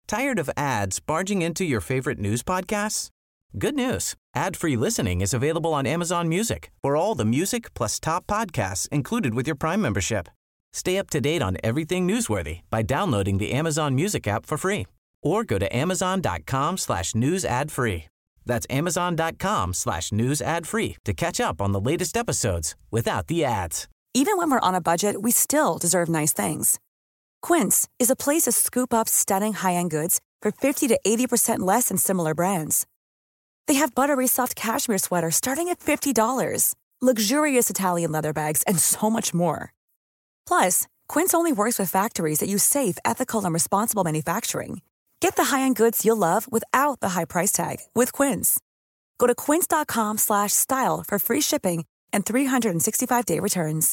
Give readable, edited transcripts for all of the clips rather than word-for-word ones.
Tired of ads barging into your favorite news podcasts? Good news. Ad-free listening is available on Amazon Music for all the music plus top podcasts included with your Prime membership. Stay up to date on everything newsworthy by downloading the Amazon Music app for free or go to amazon.com/news ad free. That's amazon.com/news ad free to catch up on the latest episodes without the ads. Even when we're on a budget, we still deserve nice things. Quince is a place to scoop up stunning high-end goods for 50 to 80% less than similar brands. They have buttery soft cashmere sweaters starting at $50, luxurious Italian leather bags, and so much more. Plus, Quince only works with factories that use safe, ethical, and responsible manufacturing. Get the high-end goods you'll love without the high price tag with Quince. Go to quince.com/style for free shipping and 365-day returns.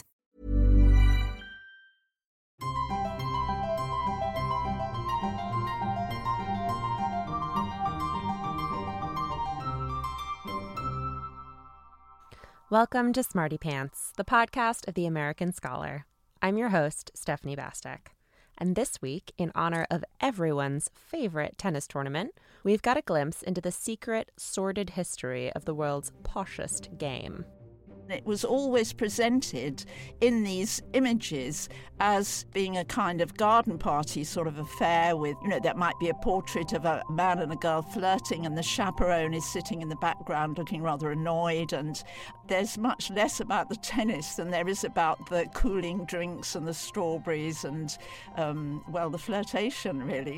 Welcome to Smarty Pants, the podcast of The American Scholar. I'm your host, Stephanie Bastek. And this week, in honor of everyone's favorite tennis tournament, we've got a glimpse into the secret, sordid history of the world's poshest game. It was always presented in these images as being a kind of garden party sort of affair with, that might be a portrait of a man and a girl flirting and the chaperone is sitting in the background looking rather annoyed, and there's much less about the tennis than there is about the cooling drinks and the strawberries and, the flirtation, really.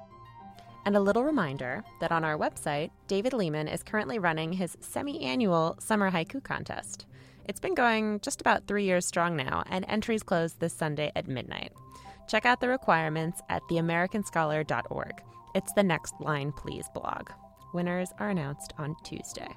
And a little reminder that on our website, David Lehman is currently running his semi-annual summer haiku contest. It's been going just about 3 years strong now, and entries close this Sunday at midnight. Check out the requirements at theamericanscholar.org. It's the Next Line Please blog. Winners are announced on Tuesday.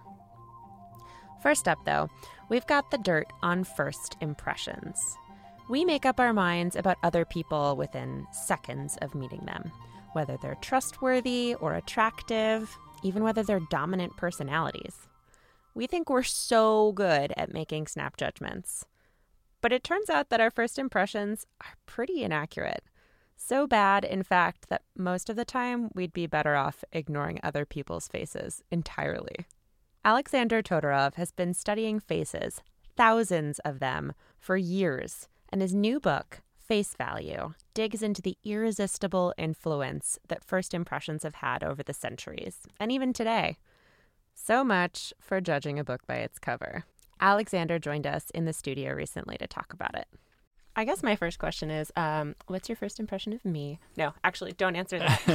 First up, though, we've got the dirt on first impressions. We make up our minds about other people within seconds of meeting them, whether they're trustworthy or attractive, even whether they're dominant personalities. We think we're so good at making snap judgments. But it turns out that our first impressions are pretty inaccurate. So bad, in fact, that most of the time we'd be better off ignoring other people's faces entirely. Alexander Todorov has been studying faces, thousands of them, for years, and his new book, Face Value, digs into the irresistible influence that first impressions have had over the centuries, and even today. So much for judging a book by its cover. Alexander joined us in the studio recently to talk about it. I guess my first question is, what's your first impression of me? No, actually, don't answer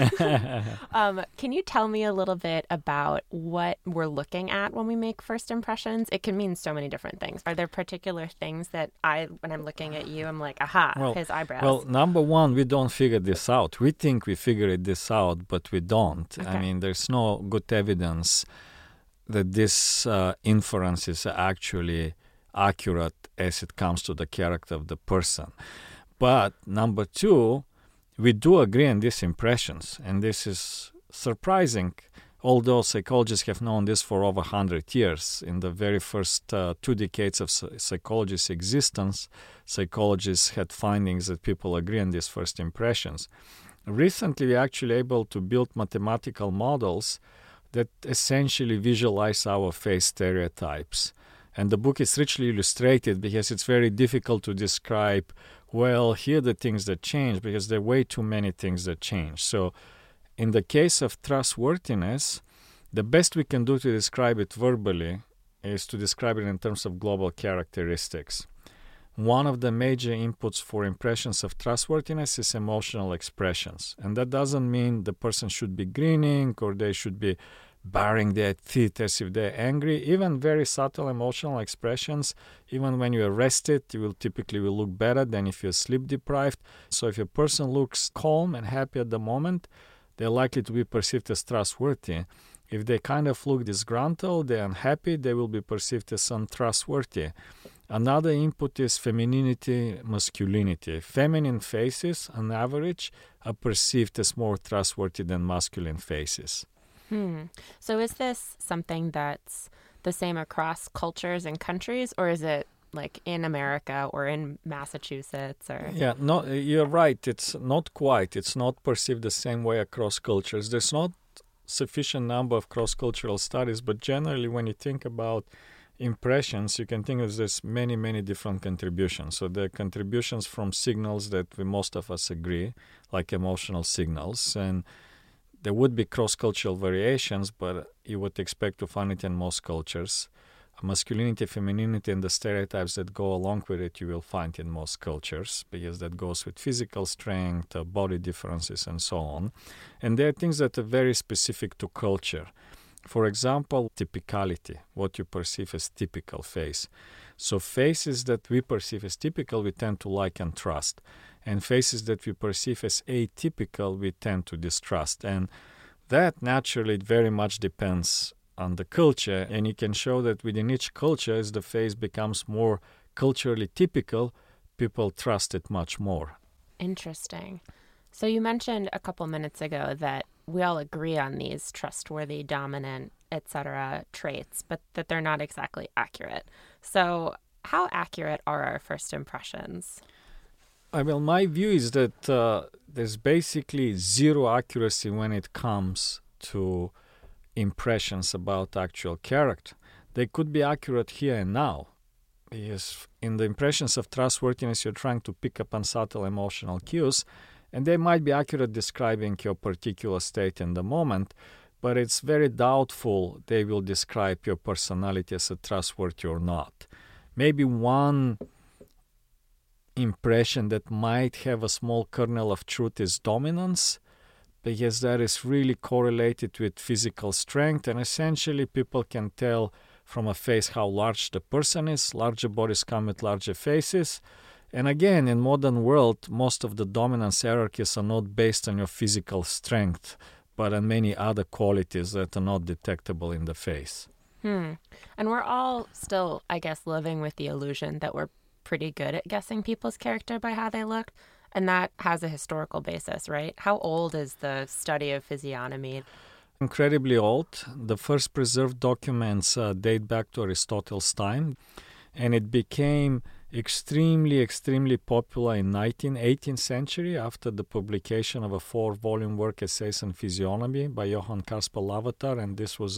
that. Can you tell me a little bit about what we're looking at when we make first impressions? It can mean so many different things. Are there particular things that when I'm looking at you, I'm like, aha, his eyebrows? Well, number one, we don't figure this out. We think we figured this out, but we don't. Okay. I mean, there's no good evidence that this inference is actually accurate as it comes to the character of the person. But number two, we do agree on these impressions, and this is surprising, although psychologists have known this for over 100 years. In the very first 2 decades of psychology's existence, psychologists had findings that people agree on these first impressions. Recently, we're actually able to build mathematical models that essentially visualize our face stereotypes. And the book is richly illustrated because it's very difficult to describe, here are the things that change, because there are way too many things that change. So in the case of trustworthiness, the best we can do to describe it verbally is to describe it in terms of global characteristics. One of the major inputs for impressions of trustworthiness is emotional expressions. And that doesn't mean the person should be grinning or they should be baring their teeth as if they're angry. Even very subtle emotional expressions, even when you're rested, you will typically look better than if you're sleep deprived. So if a person looks calm and happy at the moment, they're likely to be perceived as trustworthy. If they kind of look disgruntled, they're unhappy, they will be perceived as untrustworthy. Another input is femininity, masculinity. Feminine faces, on average, are perceived as more trustworthy than masculine faces. So is this something that's the same across cultures and countries, or is it like in America or in Massachusetts? Or Yeah, no, you're right. It's not quite. It's not perceived the same way across cultures. There's not sufficient number of cross-cultural studies, but generally when you think about impressions, you can think of there's many, many different contributions. So there are contributions from signals that most of us agree, like emotional signals, and there would be cross-cultural variations, but you would expect to find it in most cultures. Masculinity, femininity, and the stereotypes that go along with it, you will find in most cultures, because that goes with physical strength, body differences, and so on. And there are things that are very specific to culture. For example, typicality, what you perceive as typical face. So faces that we perceive as typical, we tend to like and trust. And faces that we perceive as atypical, we tend to distrust. And that naturally very much depends on the culture. And you can show that within each culture, as the face becomes more culturally typical, people trust it much more. Interesting. So you mentioned a couple minutes ago that we all agree on these trustworthy, dominant, etc. traits, but that they're not exactly accurate. So how accurate are our first impressions? Well, my view is that there's basically zero accuracy when it comes to impressions about actual character. They could be accurate here and now. Yes, in the impressions of trustworthiness, you're trying to pick up on subtle emotional cues, and they might be accurate describing your particular state in the moment, but it's very doubtful they will describe your personality as a trustworthy or not. Maybe one impression that might have a small kernel of truth is dominance, because that is really correlated with physical strength, and essentially people can tell from a face how large the person is. Larger bodies come with larger faces. And again, in modern world, most of the dominance hierarchies are not based on your physical strength, but on many other qualities that are not detectable in the face. And we're all still, I guess, living with the illusion that we're pretty good at guessing people's character by how they look. And that has a historical basis, right? How old is the study of physiognomy? Incredibly old. The first preserved documents date back to Aristotle's time, and it became extremely popular in 18th century after the publication of a 4-volume work, Essays on Physiognomy by Johann Caspar Lavater, and this was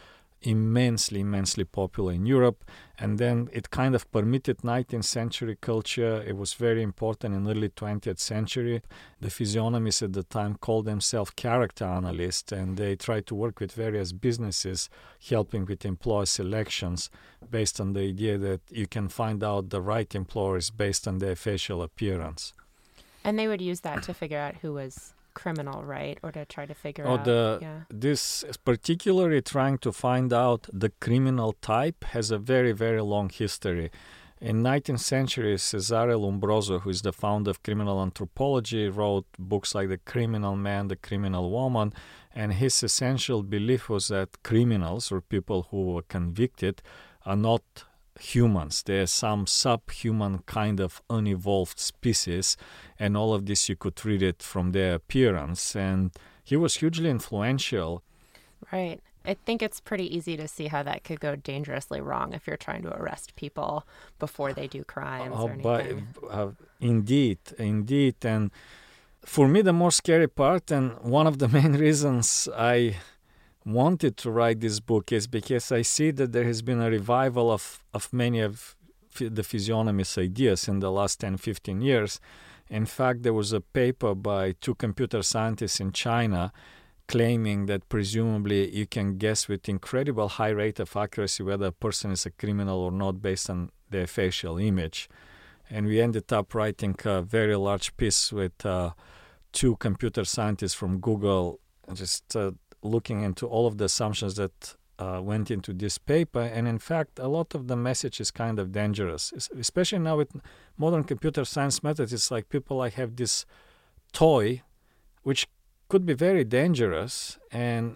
immensely popular in Europe. And then it kind of permitted 19th century culture. It was very important in early 20th century. The physiognomists at the time called themselves character analysts, and they tried to work with various businesses, helping with employee selections based on the idea that you can find out the right employers based on their facial appearance. And they would use that to figure out who was criminal, right? Or to try to figure out... This particularly trying to find out the criminal type has a very long history. In 19th century, Cesare Lombroso, who is the founder of criminal anthropology, wrote books like The Criminal Man, The Criminal Woman, and his essential belief was that criminals, or people who were convicted, are not humans. They're some subhuman kind of unevolved species, and all of this you could read it from their appearance. And he was hugely influential. Right. I think it's pretty easy to see how that could go dangerously wrong if you're trying to arrest people before they do crimes or anything. Indeed. And for me, the more scary part, and one of the main reasons I wanted to write this book, is because I see that there has been a revival of many of the physiognomist ideas in the last 10-15 years. In fact, there was a paper by 2 computer scientists in China claiming that presumably you can guess with incredible high rate of accuracy whether a person is a criminal or not based on their facial image. And we ended up writing a very large piece with 2 computer scientists from Google, just looking into all of the assumptions that went into this paper. And in fact, a lot of the message is kind of dangerous, especially now with modern computer science methods. It's like people have this toy, which could be very dangerous, and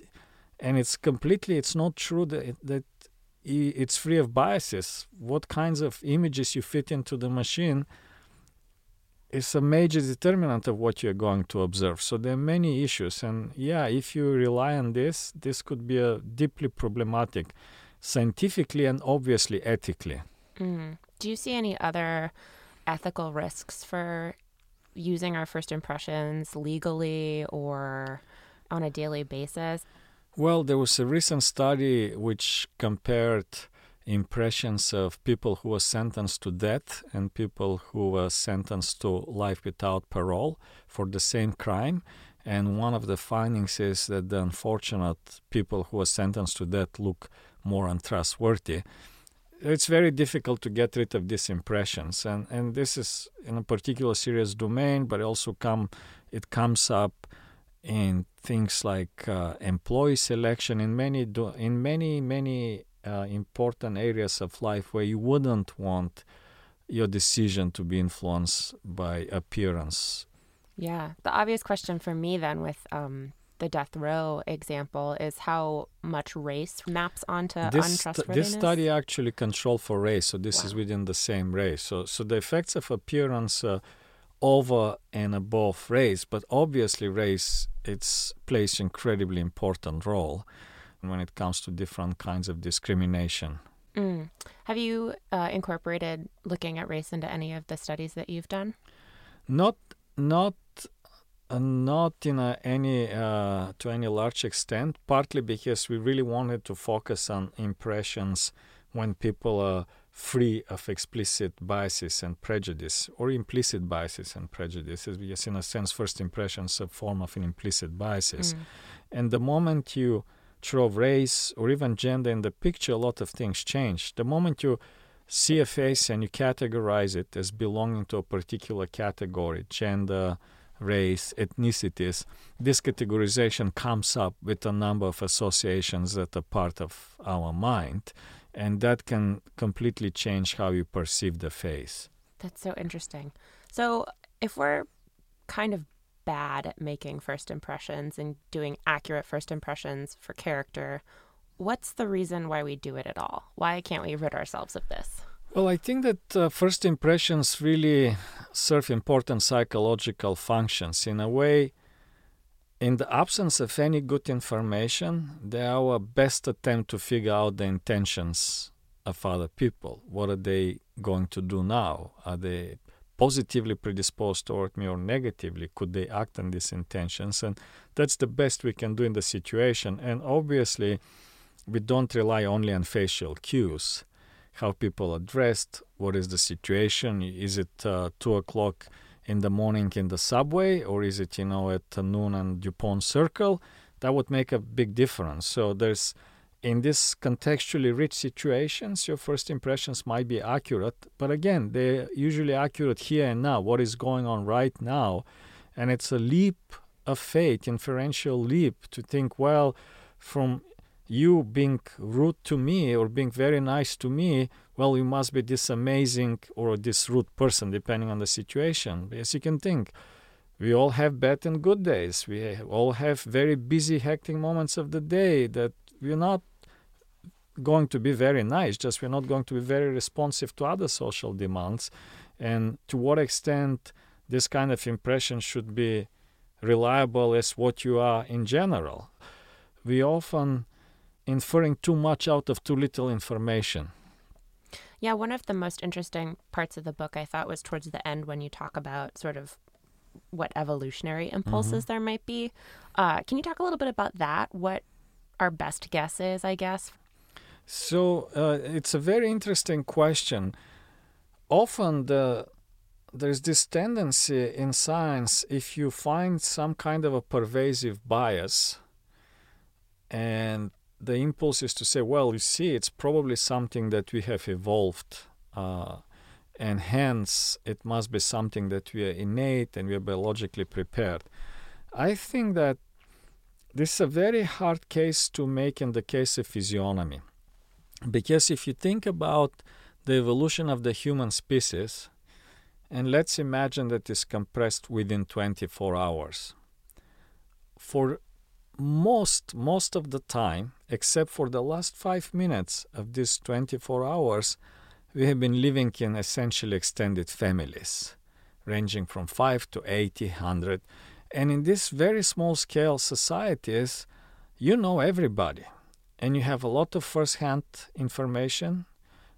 it's not true that it's free of biases. What kinds of images you fit into the machine is a major determinant of what you're going to observe. So there are many issues, and if you rely on this could be a deeply problematic, scientifically and obviously ethically. Do you see any other ethical risks for using our first impressions legally or on a daily basis? Well, there was a recent study which compared impressions of people who were sentenced to death and people who were sentenced to life without parole for the same crime. And one of the findings is that the unfortunate people who were sentenced to death look more untrustworthy. It's very difficult to get rid of these impressions, and this is in a particular serious domain, but it comes up in things like employee selection in many important areas of life where you wouldn't want your decision to be influenced by appearance. Yeah. The obvious question for me then with the death row example is how much race maps onto untrustworthiness. This study actually controlled for race, so this is within the same race. So the effects of appearance over and above race, but obviously race plays an incredibly important role when it comes to different kinds of discrimination. Have you incorporated looking at race into any of the studies that you've done? Not in to any large extent, partly because we really wanted to focus on impressions when people are free of explicit biases and prejudice, or implicit biases and prejudices, because in a sense first impressions are a form of an implicit biases. And the moment you throw race or even gender in the picture, a lot of things change. The moment you see a face and you categorize it as belonging to a particular category, gender, race, ethnicities, this categorization comes up with a number of associations that are part of our mind, and that can completely change how you perceive the face. That's so interesting. So if we're kind of bad at making first impressions and doing accurate first impressions for character, what's the reason why we do it at all? Why can't we rid ourselves of this? Well, I think that first impressions really serve important psychological functions. In a way, in the absence of any good information, they are our best attempt to figure out the intentions of other people. What are they going to do now? Are they positively predisposed toward me or negatively? Could they act on these intentions? And that's the best we can do in the situation. And obviously, we don't rely only on facial cues. How people are dressed, what is the situation, is it 2 o'clock in the morning in the subway, or is it, at noon on DuPont Circle? That would make a big difference. So in this contextually rich situations, your first impressions might be accurate, but again, they're usually accurate here and now, what is going on right now. And it's a leap of faith, inferential leap, to think, well, from you being rude to me or being very nice to me, well, you must be this amazing or this rude person, depending on the situation. As you can think, we all have bad and good days. We all have very busy, hectic moments of the day that we're not going to be very nice, just we're not going to be very responsive to other social demands. And to what extent this kind of impression should be reliable as what you are in general. We often inferring too much out of too little information. Yeah, one of the most interesting parts of the book I thought was towards the end when you talk about sort of what evolutionary impulses there might be. Can you talk a little bit about that? What our best guess is, I guess? So it's a very interesting question. Often there's this tendency in science, if you find some kind of a pervasive bias, and the impulse is to say, well, you see, it's probably something that we have evolved, and hence it must be something that we are innate and we are biologically prepared. I think that this is a very hard case to make in the case of physiognomy. Because if you think about the evolution of the human species, and let's imagine that it's compressed within 24 hours. For most of the time, except for the last 5 minutes of these 24 hours, we have been living in essentially extended families, ranging from 5 to 80, 100. And in these very small-scale societies, you know everybody. And you have a lot of first-hand information.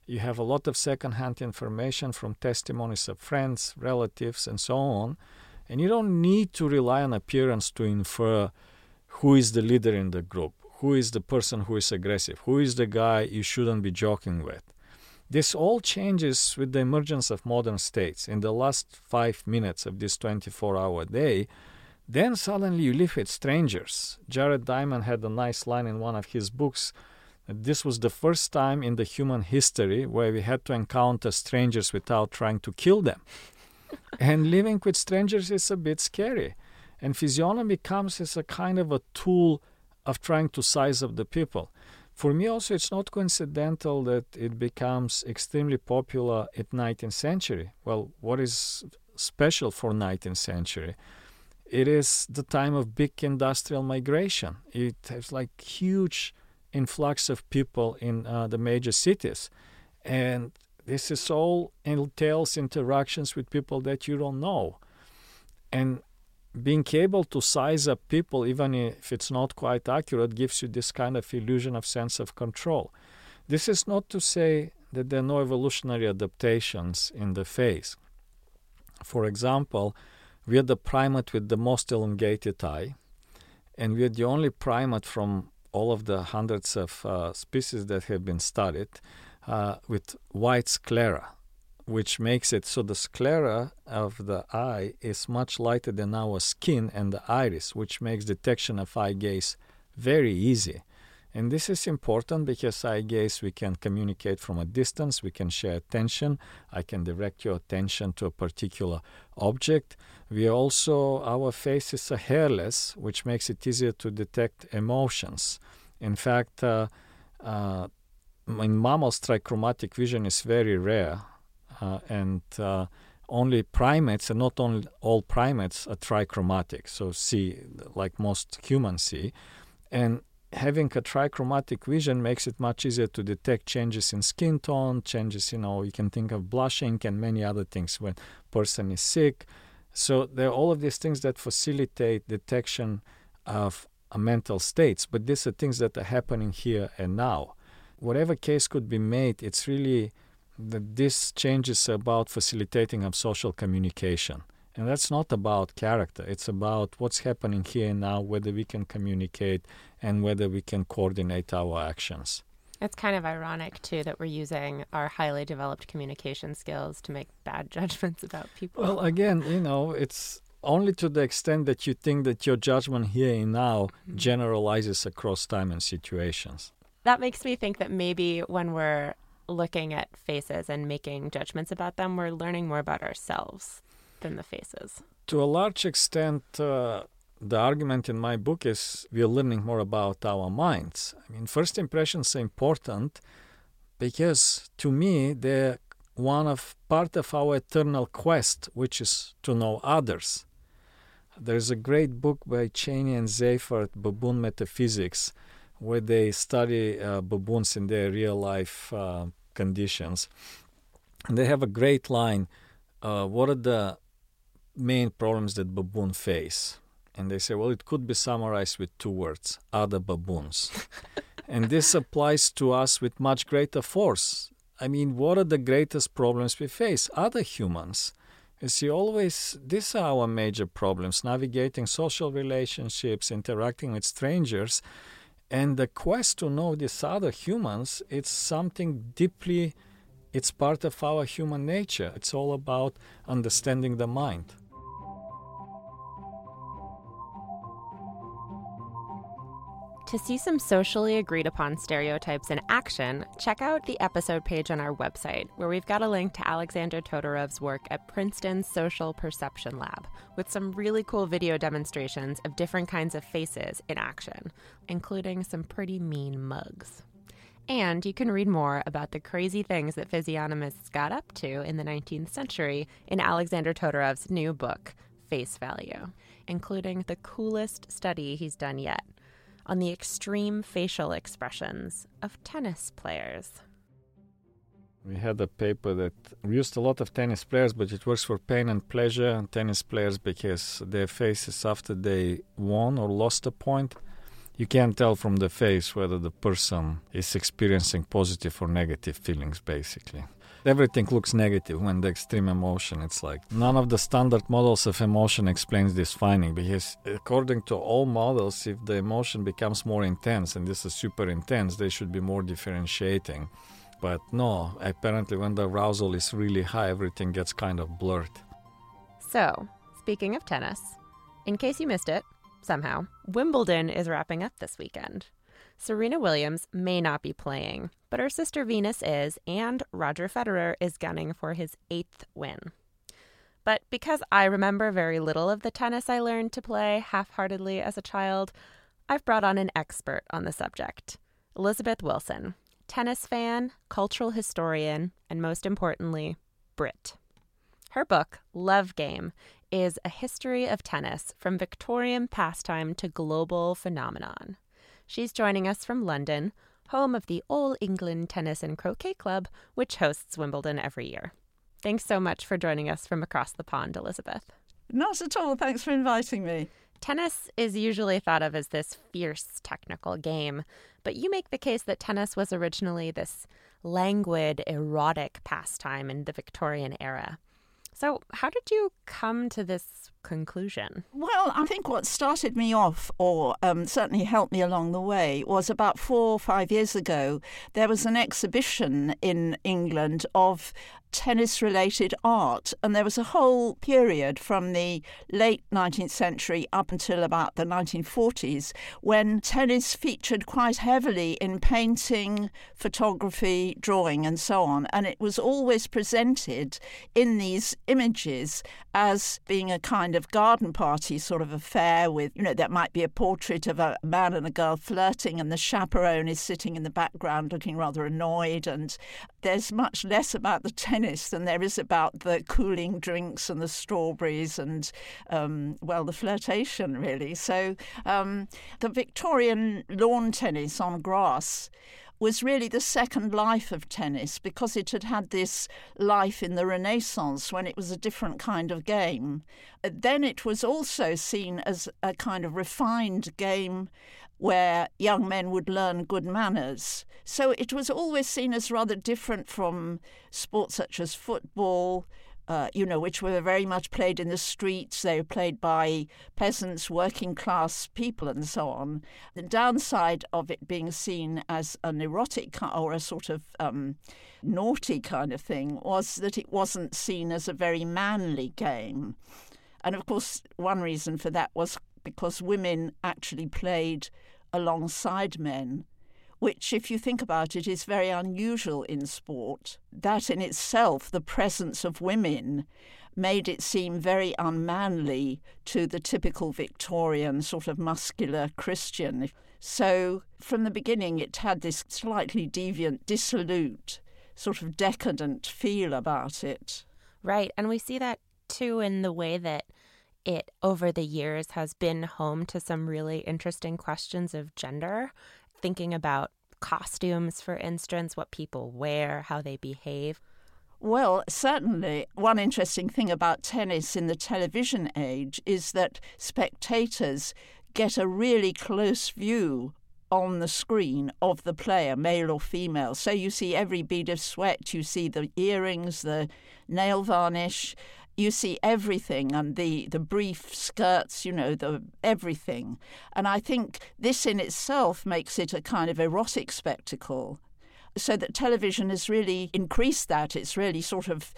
You have a lot of second-hand information from testimonies of friends, relatives, and so on. And you don't need to rely on appearance to infer who is the leader in the group, who is the person who is aggressive, who is the guy you shouldn't be joking with. This all changes with the emergence of modern states. In the last 5 minutes of this 24-hour day, then suddenly you live with strangers. Jared Diamond had a nice line in one of his books that this was the first time in the human history where we had to encounter strangers without trying to kill them. And living with strangers is a bit scary. And physiognomy comes as a kind of a tool of trying to size up the people. For me also, it's not coincidental that it becomes extremely popular in 19th century. Well, what is special for 19th century? It is the time of big industrial migration. It has like huge influx of people in the major cities. And this is all entails interactions with people that you don't know. And being able to size up people, even if it's not quite accurate, gives you this kind of illusion of sense of control. This is not to say that there are no evolutionary adaptations in the face. For example, we are the primate with the most elongated eye, and we are the only primate from all of the hundreds of species that have been studied with white sclera, which makes it so the sclera of the eye is much lighter than our skin and the iris, which makes detection of eye gaze very easy. And this is important because eye gaze, we can communicate from a distance, we can share attention, I can direct your attention to a particular object. We also, our faces are hairless, which makes it easier to detect emotions. In fact, in mammals, trichromatic vision is very rare. And only primates, and not only all primates, are trichromatic, so see, like most humans see. And having a trichromatic vision makes it much easier to detect changes in skin tone, changes, you can think of blushing and many other things when a person is sick. So there are all of these things that facilitate detection of mental states, but these are things that are happening here and now. Whatever case could be made, it's really that this changes about facilitating of social communication. And that's not about character. It's about what's happening here and now, whether we can communicate and whether we can coordinate our actions. It's kind of ironic, too, that we're using our highly developed communication skills to make bad judgments about people. Well, again, it's only to the extent that you think that your judgment here and now generalizes across time and situations. That makes me think that maybe when we're looking at faces and making judgments about them, we're learning more about ourselves than the faces. To a large extent, the argument in my book is we are learning more about our minds. I mean, first impressions are important because, to me, they're part of our eternal quest, which is to know others. There's a great book by Cheney and Seifert, Baboon Metaphysics, where they study baboons in their real-life conditions. And they have a great line, what are the main problems that baboons face? And they say, well, it could be summarized with 2 words, other baboons. And this applies to us with much greater force. I mean, what are the greatest problems we face? Other humans. You see, these are our major problems, navigating social relationships, interacting with strangers. And the quest to know these other humans, it's something deeply, it's part of our human nature. It's all about understanding the mind. To see some socially agreed upon stereotypes in action, check out the episode page on our website, where we've got a link to Alexander Todorov's work at Princeton's Social Perception Lab, with some really cool video demonstrations of different kinds of faces in action, including some pretty mean mugs. And you can read more about the crazy things that physiognomists got up to in the 19th century in Alexander Todorov's new book, Face Value, including the coolest study he's done yet on the extreme facial expressions of tennis players. We had a paper that used a lot of tennis players, but it works for pain and pleasure, and tennis players because their faces after they won or lost a point, You can't tell from the face whether the person is experiencing positive or negative feelings, basically. Everything looks negative when the extreme emotion. It's like none of the standard models of emotion explains this finding, because according to all models, if the emotion becomes more intense, and this is super intense, they should be more differentiating. But no, apparently when the arousal is really high, everything gets kind of blurred. So, speaking of tennis, in case you missed it, somehow, Wimbledon is wrapping up this weekend. Serena Williams may not be playing, but her sister Venus is, and Roger Federer is gunning for his 8th win. But because I remember very little of the tennis I learned to play half-heartedly as a child, I've brought on an expert on the subject, Elizabeth Wilson, tennis fan, cultural historian, and most importantly, Brit. Her book, Love Game, is a history of tennis from Victorian pastime to global phenomenon. She's joining us from London, home of the All England Tennis and Croquet Club, which hosts Wimbledon every year. Thanks so much for joining us from across the pond, Elizabeth. Not at all. Thanks for inviting me. Tennis is usually thought of as this fierce technical game, but you make the case that tennis was originally this languid, erotic pastime in the Victorian era. So how did you come to this conclusion? Well, I think what started me off, or certainly helped me along the way, was about 4 or 5 years ago, there was an exhibition in England of tennis-related art, and there was a whole period from the late 19th century up until about the 1940s when tennis featured quite heavily in painting, photography, drawing, and so on, and it was always presented in these images as being a kind of garden party sort of affair with, there might be a portrait of a man and a girl flirting and the chaperone is sitting in the background looking rather annoyed, and there's much less about the tennis than there is about the cooling drinks and the strawberries and, the flirtation, really. So the Victorian lawn tennis on grass was really the second life of tennis because it had had this life in the Renaissance when it was a different kind of game. Then it was also seen as a kind of refined game where young men would learn good manners. So it was always seen as rather different from sports such as football, which were very much played in the streets. They were played by peasants, working class people and so on. The downside of it being seen as an erotic or a sort of naughty kind of thing was that it wasn't seen as a very manly game. And of course, one reason for that was because women actually played alongside men, which, if you think about it, is very unusual in sport. That in itself, the presence of women, made it seem very unmanly to the typical Victorian sort of muscular Christian. So from the beginning, it had this slightly deviant, dissolute, sort of decadent feel about it. Right, and we see that too in the way that it, over the years, has been home to some really interesting questions of gender, thinking about costumes, for instance, what people wear, how they behave. Well, certainly one interesting thing about tennis in the television age is that spectators get a really close view on the screen of the player, male or female. So you see every bead of sweat, you see the earrings, the nail varnish, you see everything, and the brief skirts, the everything. And I think this in itself makes it a kind of erotic spectacle. So that television has really increased that. It's really sort of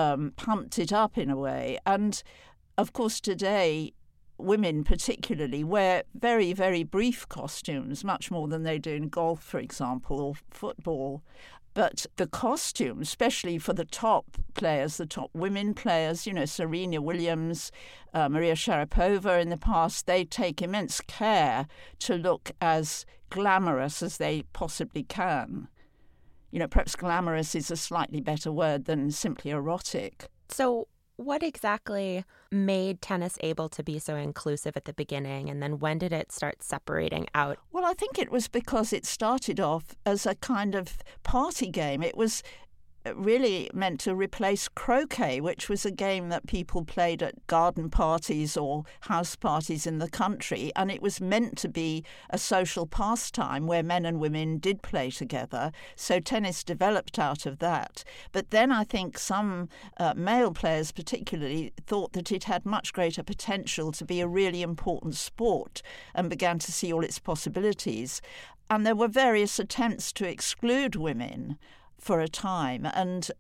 pumped it up in a way. And of course today, women particularly wear very, very brief costumes, much more than they do in golf, for example, or football. But the costume, especially for the top players, the top women players, Serena Williams, Maria Sharapova in the past, they take immense care to look as glamorous as they possibly can. Perhaps glamorous is a slightly better word than simply erotic. So what exactly made tennis able to be so inclusive at the beginning, and then when did it start separating out? Well, I think it was because it started off as a kind of party game. It was really meant to replace croquet, which was a game that people played at garden parties or house parties in the country. And it was meant to be a social pastime where men and women did play together. So tennis developed out of that. But then I think some male players particularly thought that it had much greater potential to be a really important sport and began to see all its possibilities. And there were various attempts to exclude women for a time, and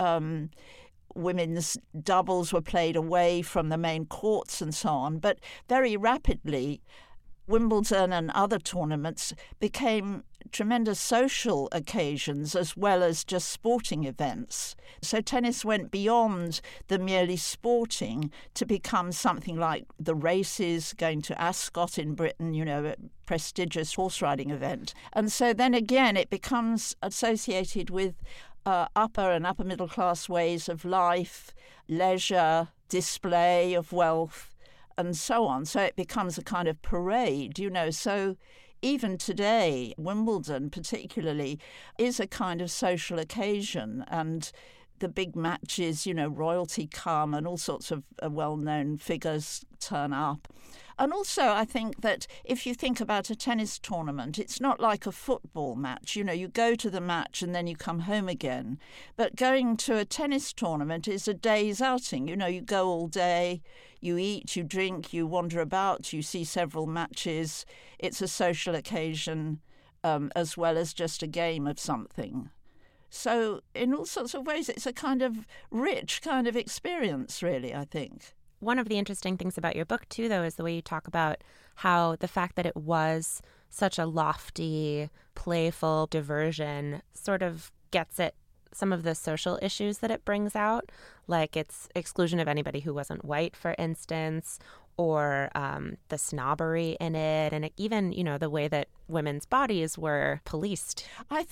women's doubles were played away from the main courts and so on. But very rapidly, Wimbledon and other tournaments became tremendous social occasions as well as just sporting events. So tennis went beyond the merely sporting to become something like the races, going to Ascot in Britain, a prestigious horse riding event. And so then again, it becomes associated with upper and upper middle class ways of life, leisure, display of wealth, and so on. So it becomes a kind of parade, So even today, Wimbledon particularly is a kind of social occasion, and the big matches, royalty come and all sorts of well-known figures turn up. And also, I think that if you think about a tennis tournament, it's not like a football match. You go to the match and then you come home again. But going to a tennis tournament is a day's outing. You go all day, you eat, you drink, you wander about, you see several matches. It's a social occasion as well as just a game of something. So in all sorts of ways, it's a kind of rich kind of experience, really, I think. One of the interesting things about your book, too, though, is the way you talk about how the fact that it was such a lofty, playful diversion sort of gets at some of the social issues that it brings out, like its exclusion of anybody who wasn't white, for instance, or the snobbery in it, and even, the way that women's bodies were policed.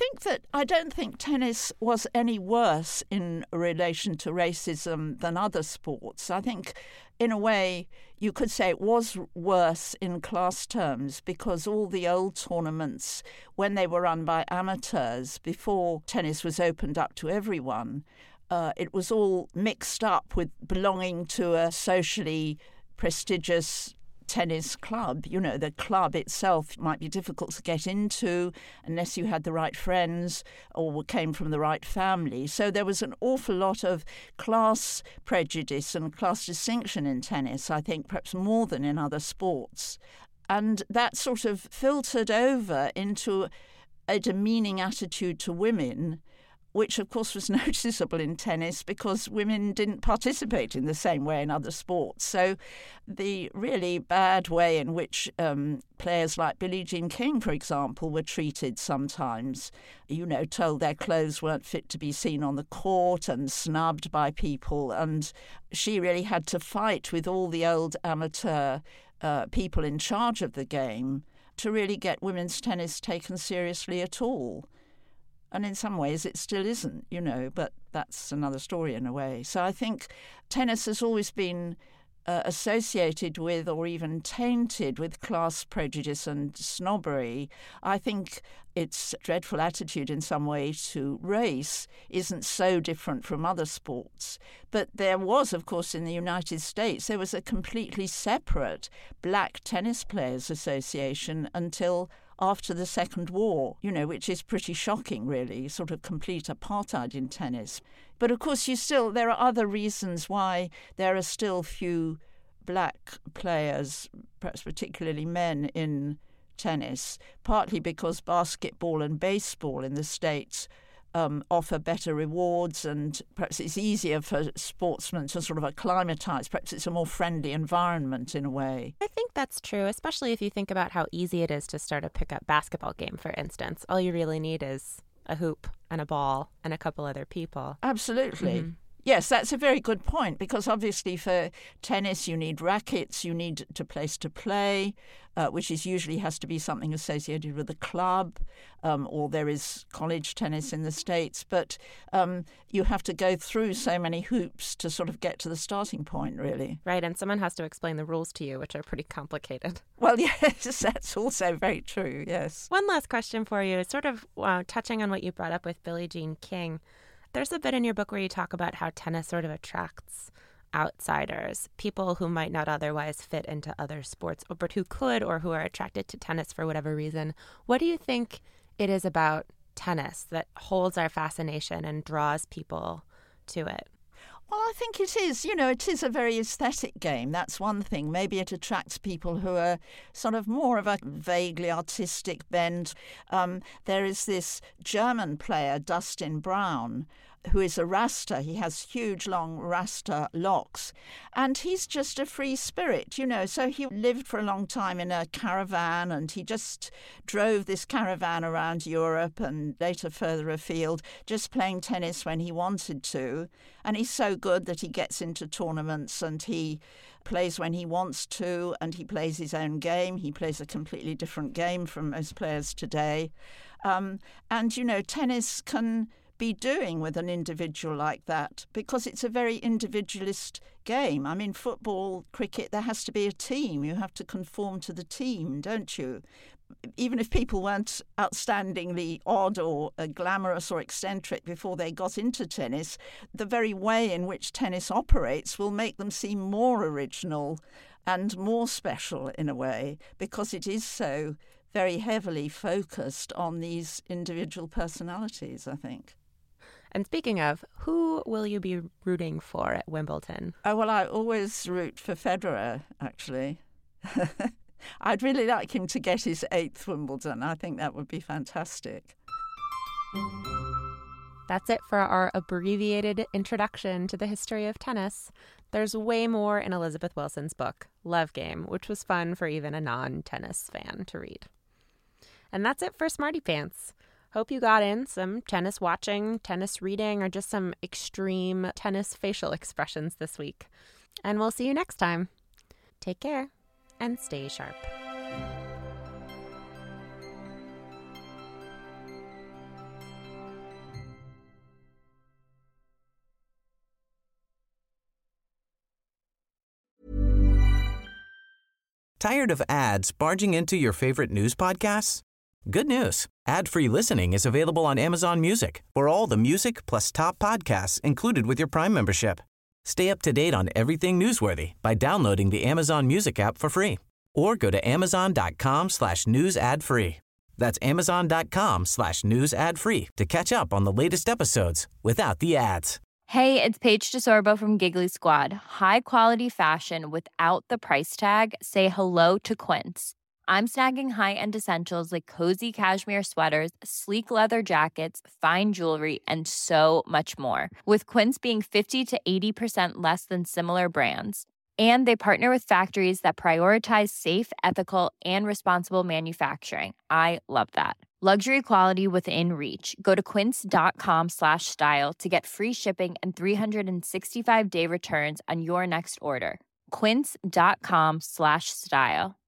I don't think tennis was any worse in relation to racism than other sports. I think, in a way, you could say it was worse in class terms because all the old tournaments, when they were run by amateurs, before tennis was opened up to everyone, it was all mixed up with belonging to a socially prestigious tennis club. The club itself might be difficult to get into unless you had the right friends or came from the right family. So there was an awful lot of class prejudice and class distinction in tennis, I think perhaps more than in other sports. And that sort of filtered over into a demeaning attitude to women, which, of course, was noticeable in tennis because women didn't participate in the same way in other sports. So the really bad way in which players like Billie Jean King, for example, were treated sometimes, told their clothes weren't fit to be seen on the court and snubbed by people. And she really had to fight with all the old amateur people in charge of the game to really get women's tennis taken seriously at all. And in some ways it still isn't, but that's another story in a way. So I think tennis has always been associated with or even tainted with class prejudice and snobbery. I think its dreadful attitude in some way to race isn't so different from other sports. But there was, of course, in the United States, there was a completely separate Black Tennis Players Association until after the Second War, which is pretty shocking, really, sort of complete apartheid in tennis. But of course, there are other reasons why there are still few black players, perhaps particularly men, in tennis, partly because basketball and baseball in the States offer better rewards, and perhaps it's easier for sportsmen to sort of acclimatise. Perhaps it's a more friendly environment in a way. I think that's true, especially if you think about how easy it is to start a pickup basketball game, for instance. All you really need is a hoop and a ball and a couple other people. Absolutely. Mm-hmm. Yes, that's a very good point, because obviously for tennis you need rackets, you need a place to play, which usually has to be something associated with a club, or there is college tennis in the States, but you have to go through so many hoops to sort of get to the starting point, really. Right, and someone has to explain the rules to you, which are pretty complicated. Well, yes, that's also very true, yes. One last question for you, sort of touching on what you brought up with Billie Jean King. There's a bit in your book where you talk about how tennis sort of attracts outsiders, people who might not otherwise fit into other sports, but who could or who are attracted to tennis for whatever reason. What do you think it is about tennis that holds our fascination and draws people to it? Well, I think it is. It is a very aesthetic game. That's one thing. Maybe it attracts people who are sort of more of a vaguely artistic bent. There is this German player, Dustin Brown, who is a Rasta. He has huge, long Rasta locks. And he's just a free spirit, So he lived for a long time in a caravan, and he just drove this caravan around Europe and later further afield, just playing tennis when he wanted to. And he's so good that he gets into tournaments and he plays when he wants to, and he plays his own game. He plays a completely different game from most players today. Tennis can be doing with an individual like that because it's a very individualist game. I mean, football, cricket, there has to be a team. You have to conform to the team, don't you? Even if people weren't outstandingly odd or glamorous or eccentric before they got into tennis, the very way in which tennis operates will make them seem more original and more special in a way, because it is so very heavily focused on these individual personalities, I think. And speaking of, who will you be rooting for at Wimbledon? Oh, well, I always root for Federer, actually. I'd really like him to get his 8th Wimbledon. I think that would be fantastic. That's it for our abbreviated introduction to the history of tennis. There's way more in Elizabeth Wilson's book, Love Game, which was fun for even a non-tennis fan to read. And that's it for Smarty Pants. Hope you got in some tennis watching, tennis reading, or just some extreme tennis facial expressions this week. And we'll see you next time. Take care and stay sharp. Tired of ads barging into your favorite news podcasts? Good news. Ad-free listening is available on Amazon Music for all the music plus top podcasts included with your Prime membership. Stay up to date on everything newsworthy by downloading the Amazon Music app for free or go to amazon.com/news ad free. That's amazon.com/news ad free to catch up on the latest episodes without the ads. Hey, it's Paige DeSorbo from Giggly Squad. High quality fashion without the price tag. Say hello to Quince. I'm snagging high-end essentials like cozy cashmere sweaters, sleek leather jackets, fine jewelry, and so much more. With Quince being 50 to 80% less than similar brands. And they partner with factories that prioritize safe, ethical, and responsible manufacturing. I love that. Luxury quality within reach. Go to quince.com/style to get free shipping and 365-day returns on your next order. Quince.com/style.